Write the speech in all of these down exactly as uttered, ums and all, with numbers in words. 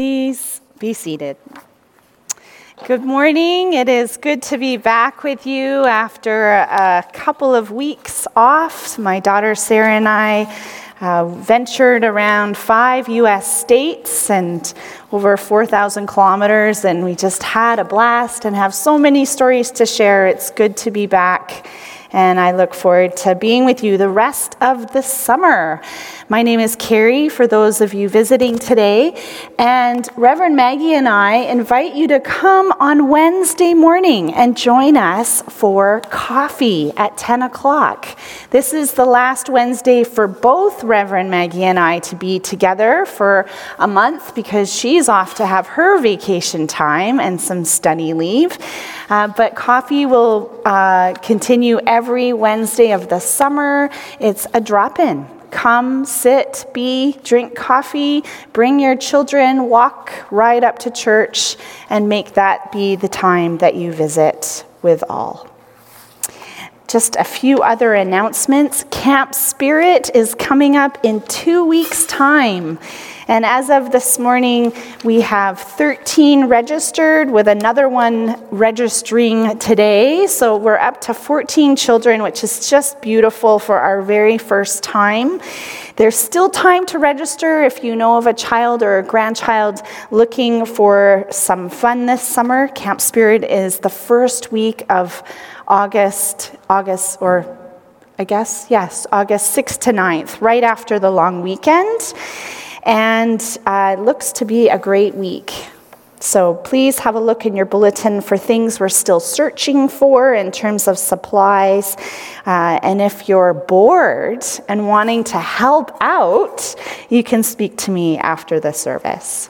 Please be seated. Good morning. It is good to be back with you after a couple of weeks off. My daughter Sarah and I uh, ventured around five U S states and over four thousand kilometers, and we just had a blast and have so many stories to share. It's good to be back, and I look forward to being with you the rest of the summer. My name is Carrie, for those of you visiting today, and Reverend Maggie and I invite you to come on Wednesday morning and join us for coffee at ten o'clock. This is the last Wednesday for both Reverend Maggie and I to be together for a month because she's off to have her vacation time and some study leave. Uh, but coffee will uh, continue every Wednesday of the summer. It's a drop-in. Come, sit, be, drink coffee, bring your children, walk right up to church, and make that be the time that you visit with all. Just a few other announcements. Camp Spirit is coming up in two weeks' time. And as of this morning, we have thirteen registered, with another one registering today. So we're up to fourteen children, which is just beautiful for our very first time. There's still time to register if you know of a child or a grandchild looking for some fun this summer. Camp Spirit is the first week of August, August, or I guess, yes, August sixth to ninth, right after the long weekend. And uh, it looks to be a great week. So please have a look in your bulletin for things we're still searching for in terms of supplies. Uh, and if you're bored and wanting to help out, you can speak to me after the service.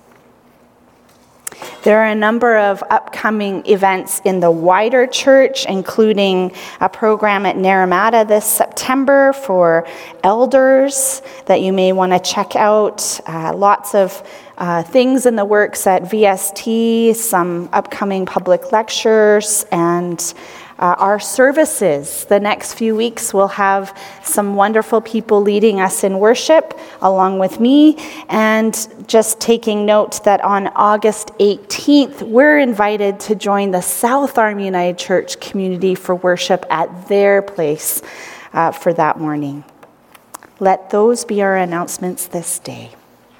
There are a number of upcoming events in the wider church, including a program at Naramata this September for elders that you may want to check out. Uh, lots of uh, things in the works at V S T, some upcoming public lectures, and Uh, our services. The next few weeks we'll have some wonderful people leading us in worship along with me, and just taking note that on August eighteenth we're invited to join the South Arm United Church community for worship at their place uh, for that morning. Let those be our announcements this day.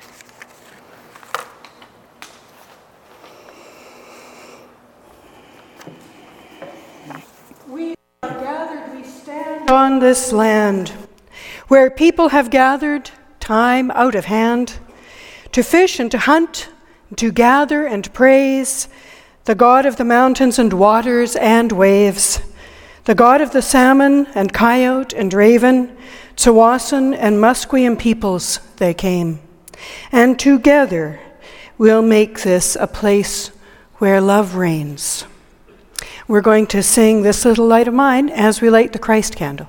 On this land, where people have gathered time out of hand to fish and to hunt, to gather and praise the God of the mountains and waters and waves, the God of the salmon and coyote and raven, Tsawwassen and Musqueam peoples they came. And together we'll make this a place where love reigns. We're going to sing This Little Light of Mine as we light the Christ candle.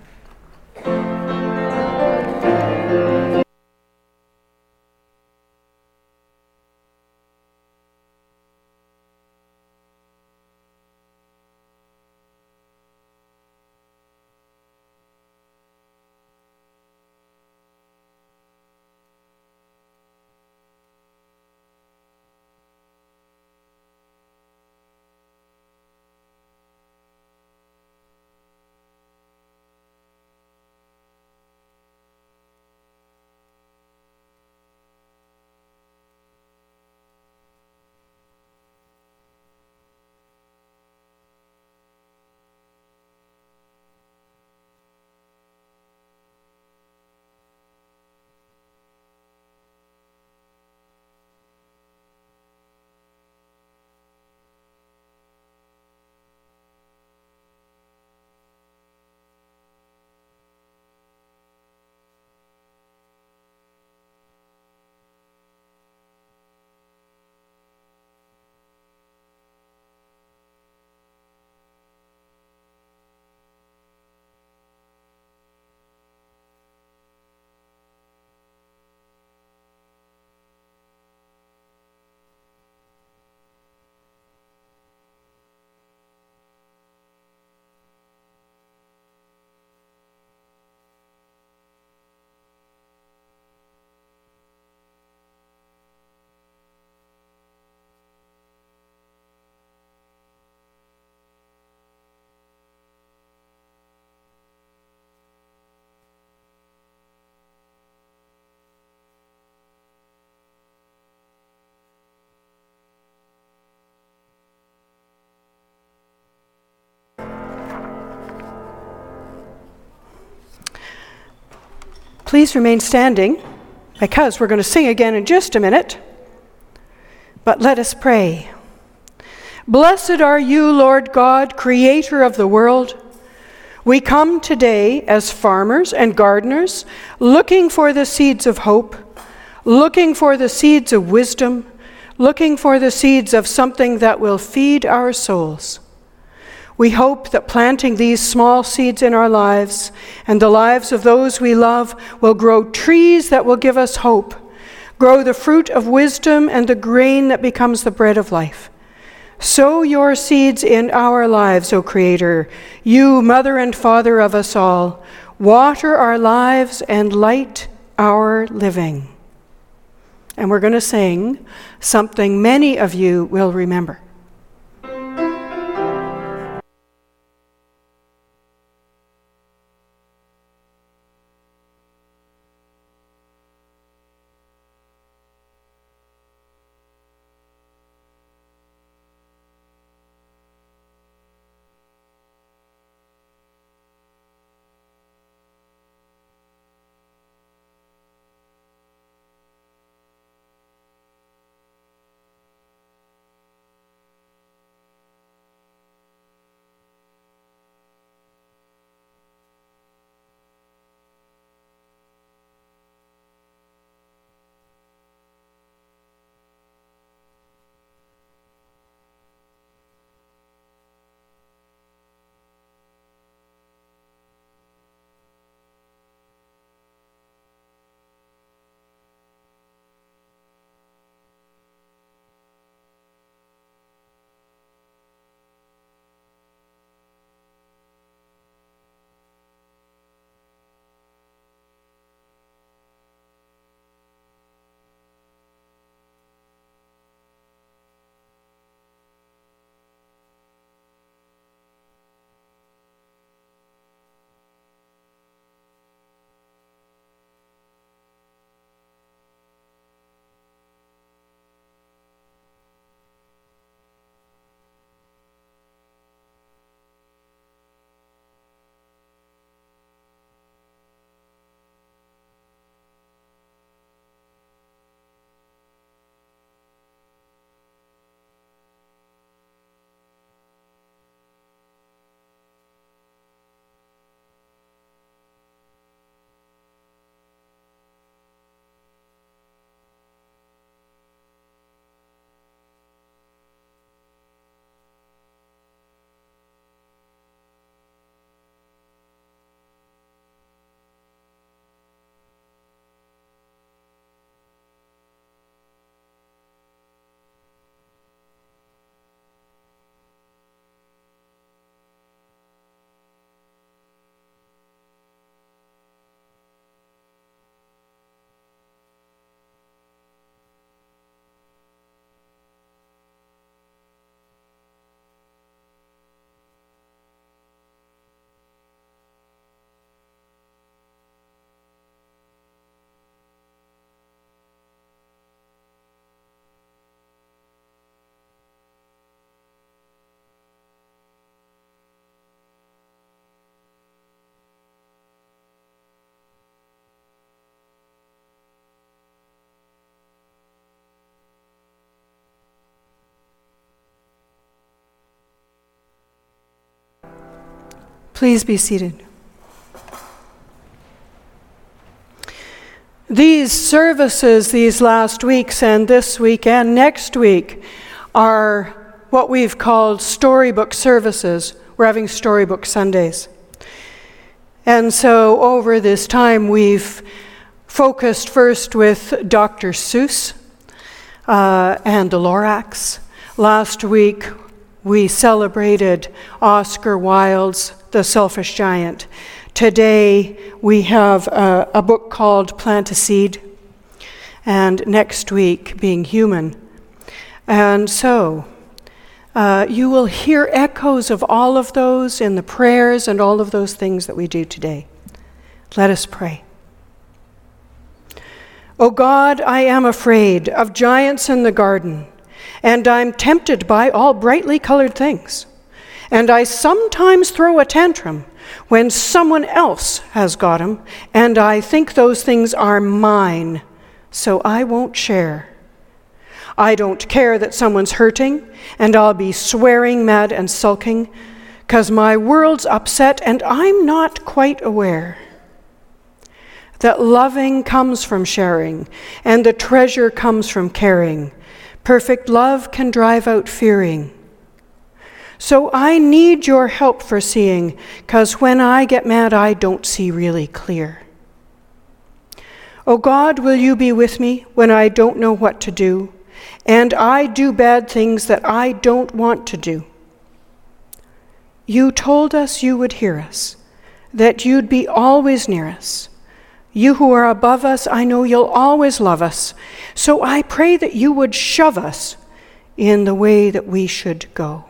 Please remain standing, because we're going to sing again in just a minute. But let us pray. Blessed are you, Lord God, creator of the world. We come today as farmers and gardeners, looking for the seeds of hope, looking for the seeds of wisdom, looking for the seeds of something that will feed our souls. We hope that planting these small seeds in our lives and the lives of those we love will grow trees that will give us hope, grow the fruit of wisdom and the grain that becomes the bread of life. Sow your seeds in our lives, O Creator, you, Mother and Father of us all. Water our lives and light our living. And we're going to sing something many of you will remember. Please be seated. These services these last weeks and this week and next week are what we've called storybook services. We're having storybook Sundays. And so over this time we've focused first with Doctor Seuss uh, and the Lorax. Last week we celebrated Oscar Wilde's The Selfish Giant. Today we have a, a book called Plant a Seed, and next week Being Human. And so uh, you will hear echoes of all of those in the prayers and all of those things that we do today. Let us pray. O God, I am afraid of giants in the garden, and I'm tempted by all brightly colored things. And I sometimes throw a tantrum when someone else has got 'em, and I think those things are mine, so I won't share. I don't care that someone's hurting, and I'll be swearing, mad, and sulking, 'cause my world's upset and I'm not quite aware that loving comes from sharing, and the treasure comes from caring. Perfect love can drive out fearing. So I need your help for seeing, 'cause when I get mad, I don't see really clear. Oh God, will you be with me when I don't know what to do, and I do bad things that I don't want to do? You told us you would hear us, that you'd be always near us. You who are above us, I know you'll always love us. So I pray that you would shove us in the way that we should go.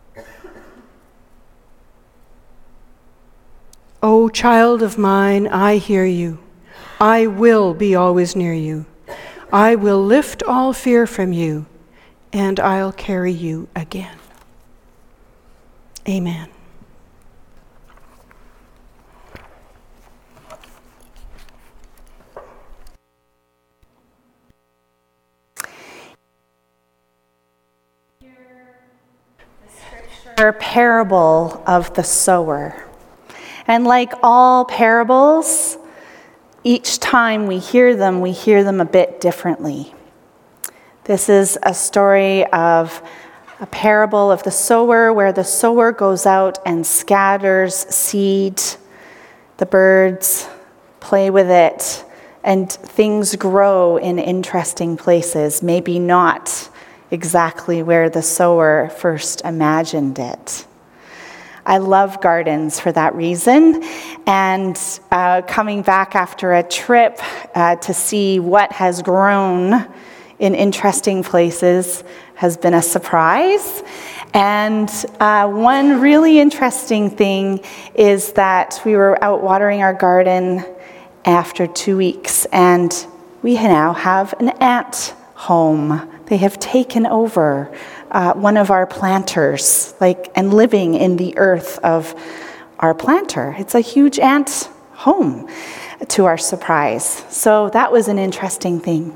O child of mine, I hear you. I will be always near you. I will lift all fear from you, and I'll carry you again. Amen. Parable of the sower. And like all parables, each time we hear them, we hear them a bit differently. This is a story of a parable of the sower, where the sower goes out and scatters seed. The birds play with it, and things grow in interesting places, maybe not exactly where the sower first imagined it. I love gardens for that reason, and uh, coming back after a trip uh, to see what has grown in interesting places has been a surprise. And uh, one really interesting thing is that we were out watering our garden after two weeks, and we now have an ant home. They have taken over uh, one of our planters, like, and living in the earth of our planter. It's a huge ant home, to our surprise. So that was an interesting thing.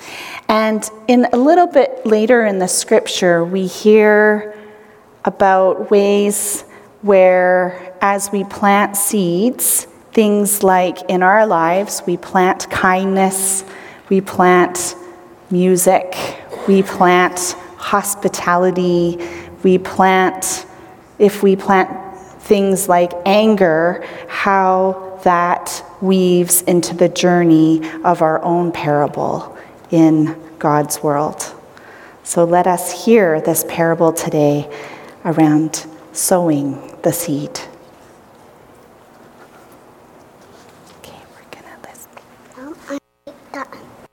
And in a little bit later in the scripture, we hear about ways where, as we plant seeds, things like in our lives, we plant kindness, we plant music, we plant hospitality, we plant, if we plant things like anger, how that weaves into the journey of our own parable in God's world. So let us hear this parable today around sowing the seed. Okay, we're gonna listen. Um, I like that.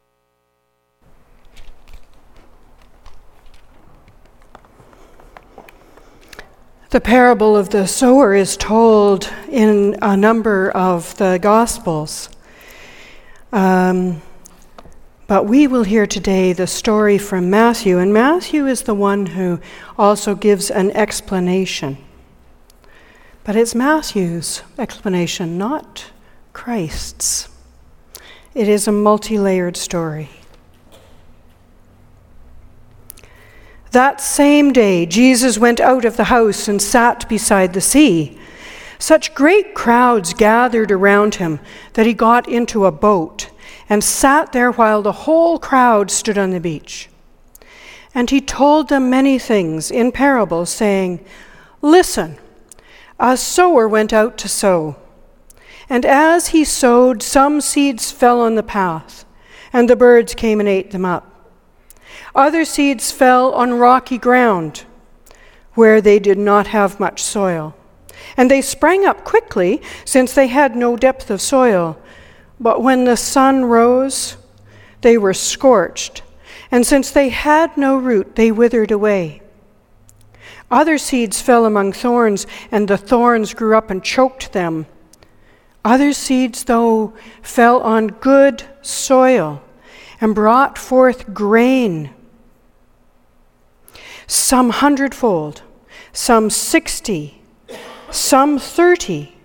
The parable of the sower is told in a number of the Gospels. Um, but we will hear today the story from Matthew, and Matthew is the one who also gives an explanation. But it's Matthew's explanation, not Christ's. It is a multi-layered story. That same day, Jesus went out of the house and sat beside the sea. Such great crowds gathered around him that he got into a boat and sat there while the whole crowd stood on the beach. And he told them many things in parables, saying, "Listen, a sower went out to sow. And as he sowed, some seeds fell on the path, and the birds came and ate them up. Other seeds fell on rocky ground, where they did not have much soil. And they sprang up quickly, since they had no depth of soil. But when the sun rose, they were scorched, and since they had no root, they withered away. Other seeds fell among thorns, and the thorns grew up and choked them. Other seeds, though, fell on good soil and brought forth grain, some hundredfold, some sixty, some thirty.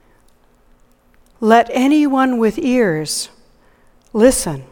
Let anyone with ears listen.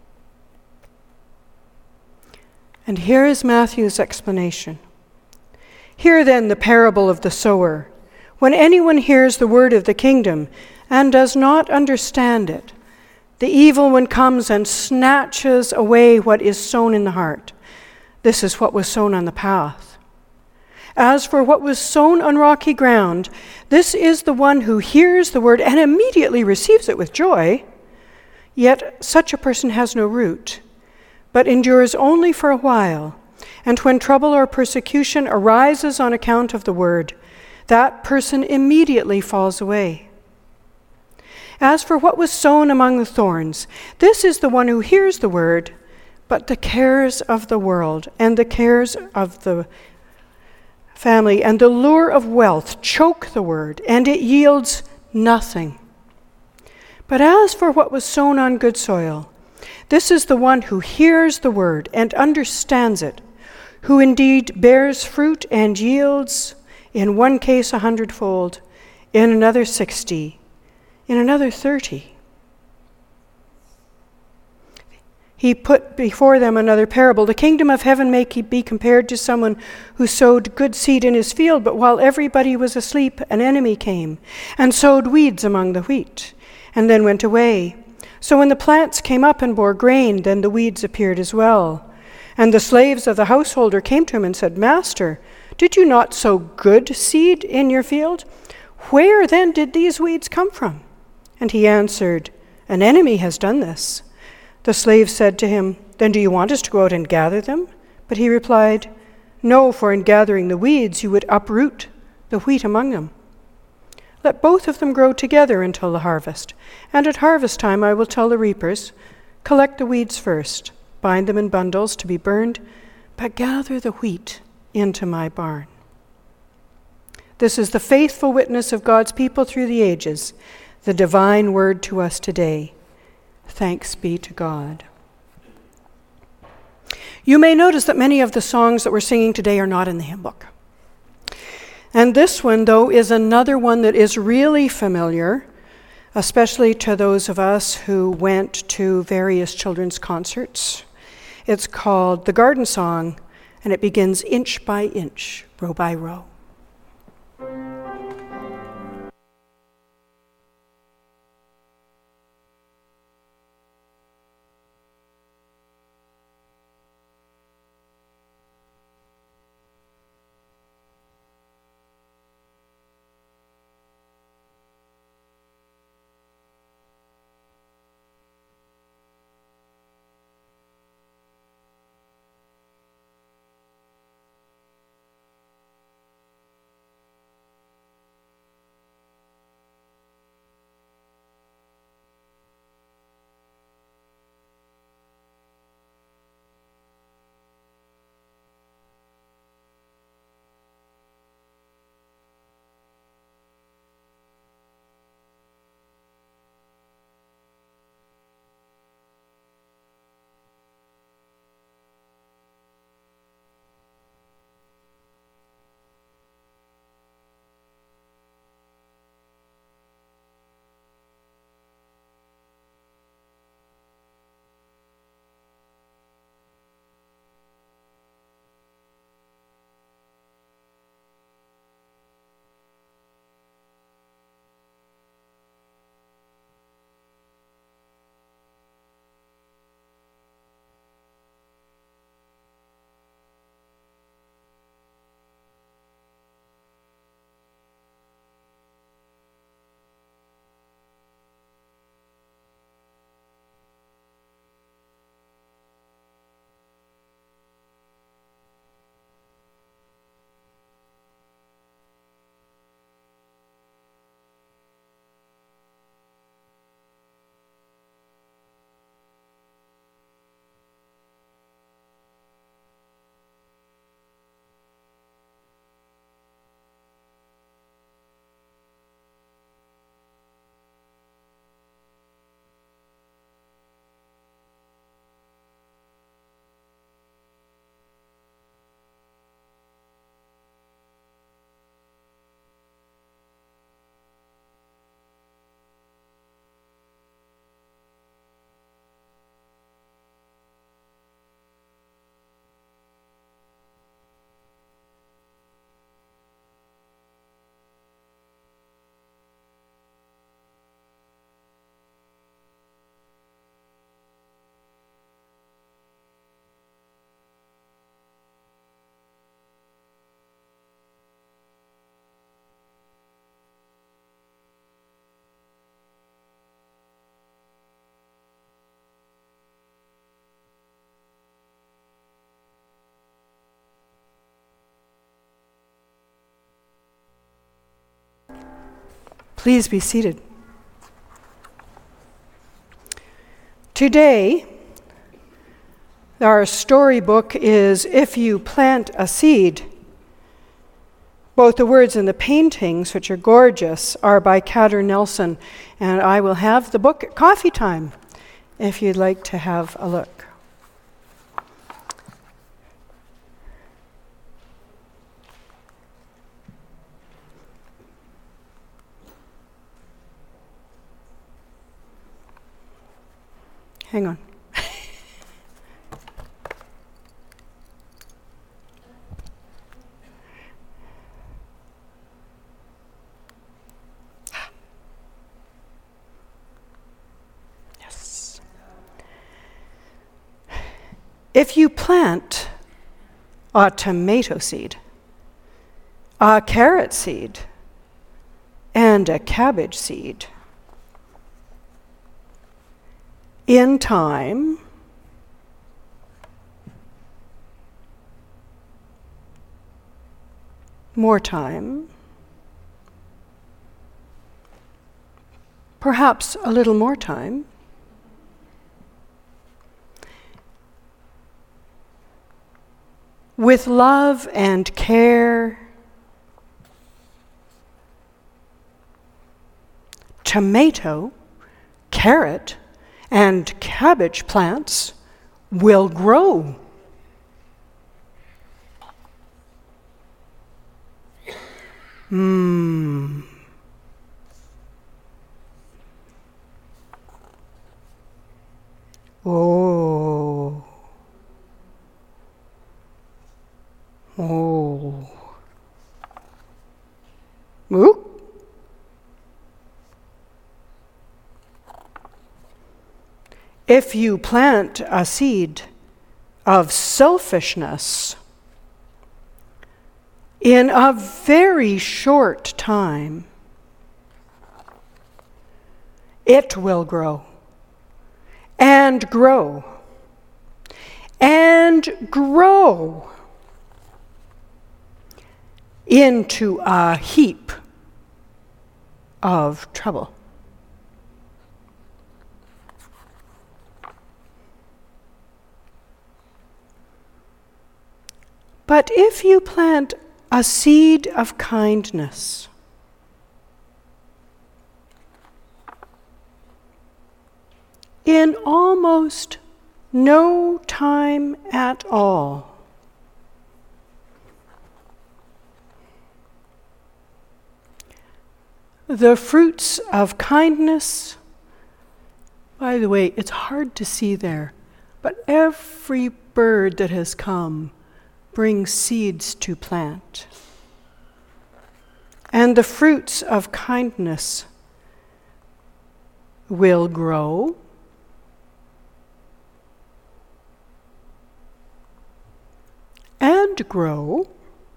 And here is Matthew's explanation. Hear then the parable of the sower. When anyone hears the word of the kingdom and does not understand it, the evil one comes and snatches away what is sown in the heart. This is what was sown on the path. As for what was sown on rocky ground, this is the one who hears the word and immediately receives it with joy. Yet such a person has no root, but endures only for a while. And when trouble or persecution arises on account of the word, that person immediately falls away. As for what was sown among the thorns, this is the one who hears the word, but the cares of the world and the cares of the family and the lure of wealth choke the word, and it yields nothing. But as for what was sown on good soil, this is the one who hears the word and understands it, who indeed bears fruit and yields, in one case a hundredfold, in another sixty, in another thirty. He put before them another parable. The kingdom of heaven may be compared to someone who sowed good seed in his field, but while everybody was asleep, an enemy came and sowed weeds among the wheat, and then went away. So when the plants came up and bore grain, then the weeds appeared as well. And the slaves of the householder came to him and said, Master, did you not sow good seed in your field? Where then did these weeds come from? And he answered, An enemy has done this. The slave said to him, Then do you want us to go out and gather them? But he replied, No, for in gathering the weeds you would uproot the wheat among them. Let both of them grow together until the harvest. And at harvest time I will tell the reapers, Collect the weeds first, bind them in bundles to be burned, but gather the wheat into my barn. This is the faithful witness of God's people through the ages, the divine word to us today. Thanks be to God. You may notice that many of the songs that we're singing today are not in the hymn book. And this one, though, is another one that is really familiar, especially to those of us who went to various children's concerts. It's called The Garden Song, and it begins inch by inch, row by row. Please be seated. Today, our storybook is If You Plant a Seed. Both the words and the paintings, which are gorgeous, are by Catter Nelson, and I will have the book at coffee time if you'd like to have a look. Hang on. Yes. If you plant a tomato seed, a carrot seed, and a cabbage seed, in time, more time, perhaps a little more time, with love and care, tomato, carrot, and cabbage plants will grow. Hmm. Oh. Oh. Ooh. If you plant a seed of selfishness, in a very short time, it will grow and grow and grow into a heap of trouble. But if you plant a seed of kindness, in almost no time at all, the fruits of kindness, by the way, it's hard to see there, but every bird that has come brings seeds to plant. And the fruits of kindness will grow and grow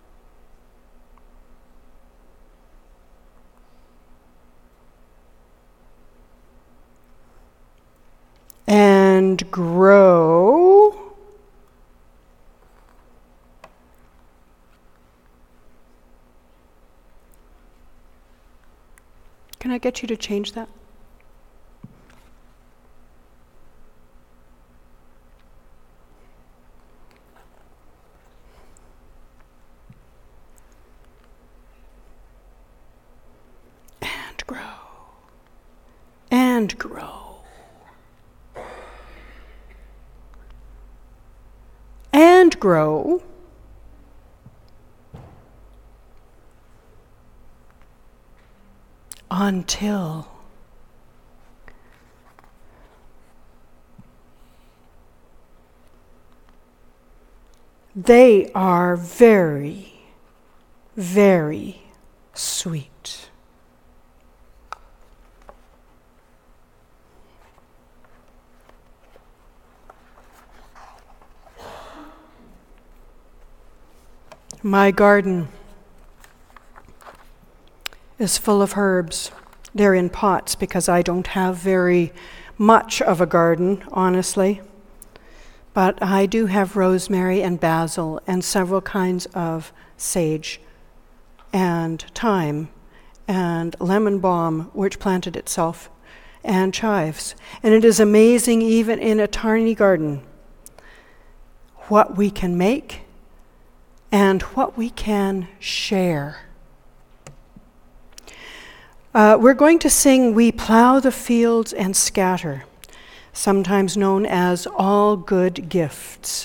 and grow Can I get you to change that? And grow. And grow. And grow. Until they are very, very sweet. My garden is full of herbs. They're in pots because I don't have very much of a garden, honestly. But I do have rosemary and basil and several kinds of sage and thyme and lemon balm, which planted itself, and chives. And it is amazing, even in a tiny garden, what we can make and what we can share. Uh, we're going to sing "We Plow the Fields and Scatter," sometimes known as "All Good Gifts."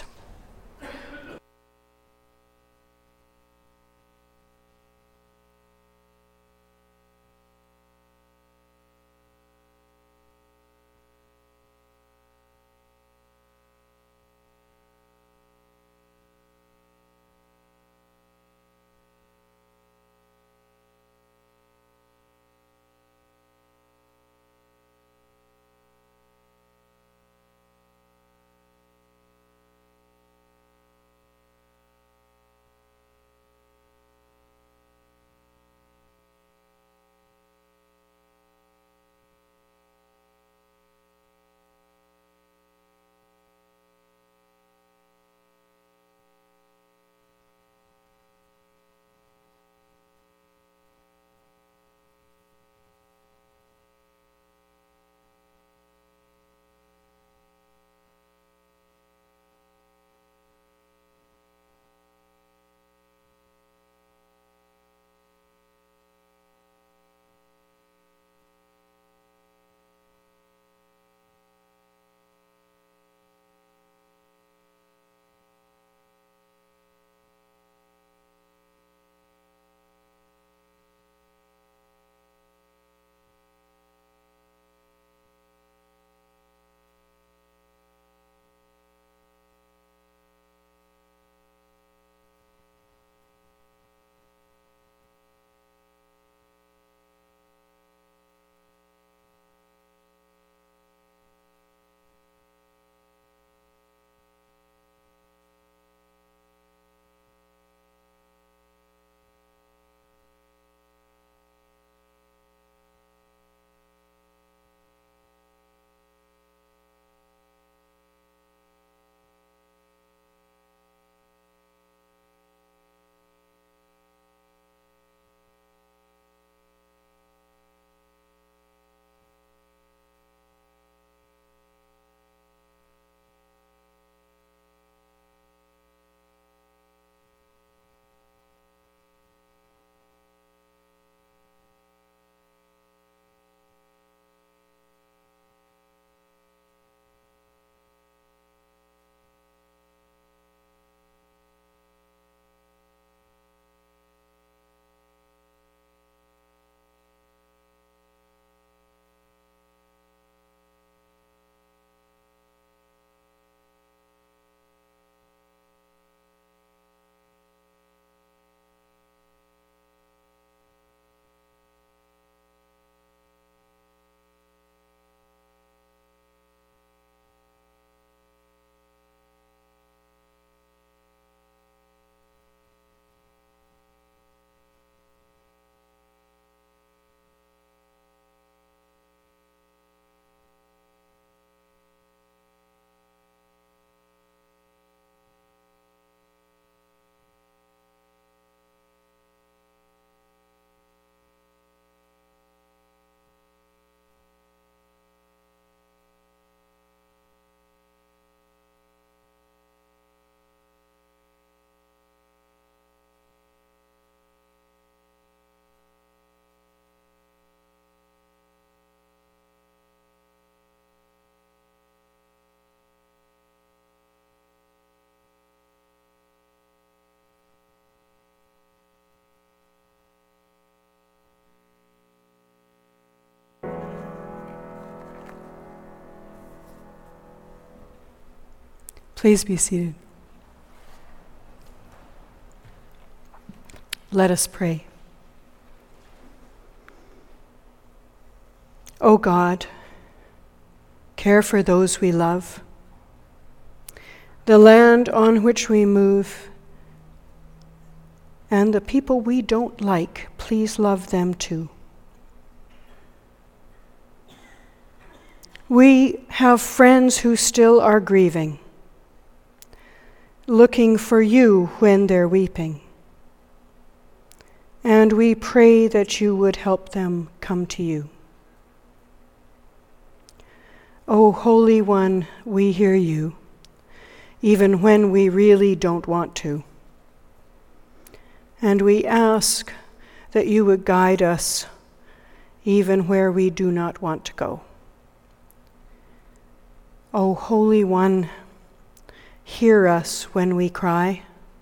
Please be seated. Let us pray. O God, care for those we love, the land on which we move, and the people we don't like, please love them too. We have friends who still are grieving, looking for you when they're weeping. and we pray that you would help them come to you. O Holy One, we hear you, even when we really don't want to. And we ask that you would guide us even where we do not want to go. O Holy One, hear us when we cry,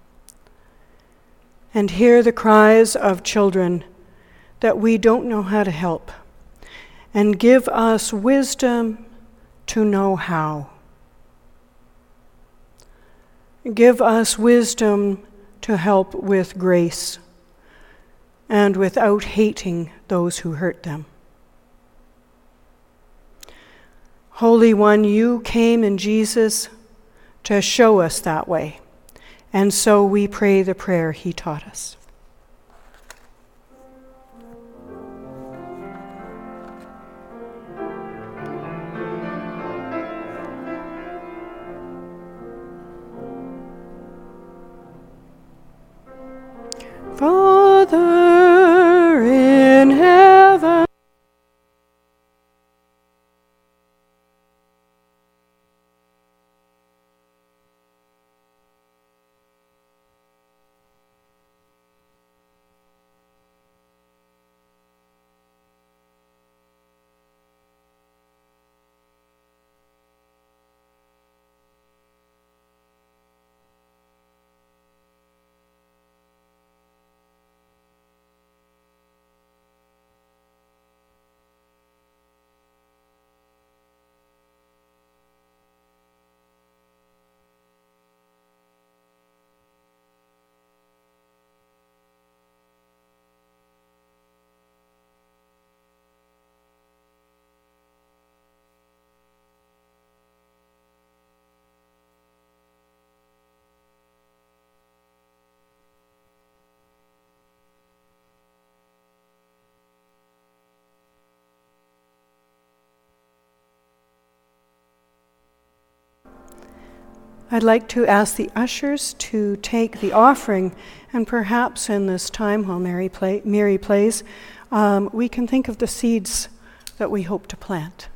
and hear the cries of children that we don't know how to help, and give us wisdom to know how. Give us wisdom to help with grace and without hating those who hurt them. Holy One, you came in Jesus to show us that way, and so we pray the prayer he taught us. Father in heaven, I'd like to ask the ushers to take the offering, and perhaps in this time while Mary, play, Mary plays, um, we can think of the seeds that we hope to plant.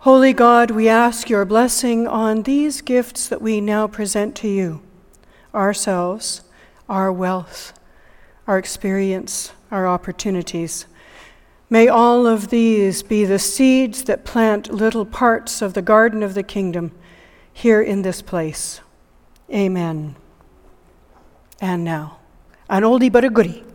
Holy God, we ask your blessing on these gifts that we now present to you, ourselves, our wealth, our experience, our opportunities. May all of these be the seeds that plant little parts of the garden of the kingdom here in this place. Amen. And now, an oldie but a goodie.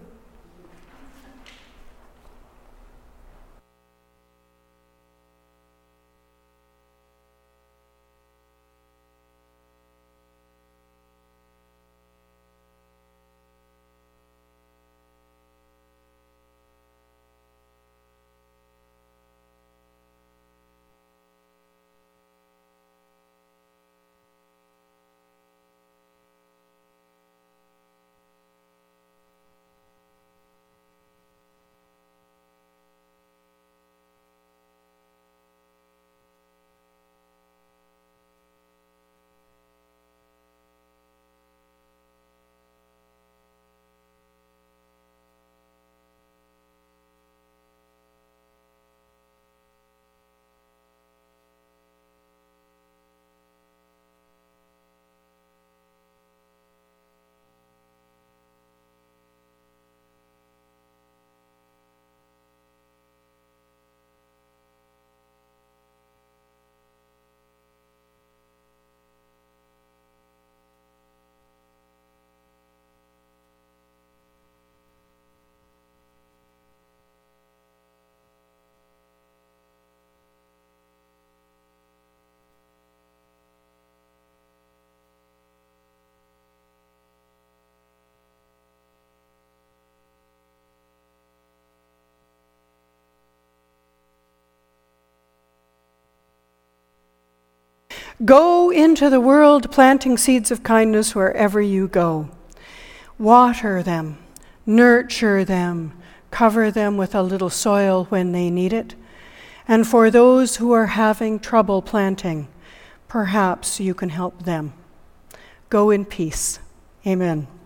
Go into the world planting seeds of kindness wherever you go. Water them, nurture them, cover them with a little soil when they need it. And for those who are having trouble planting, perhaps you can help them. Go in peace. Amen.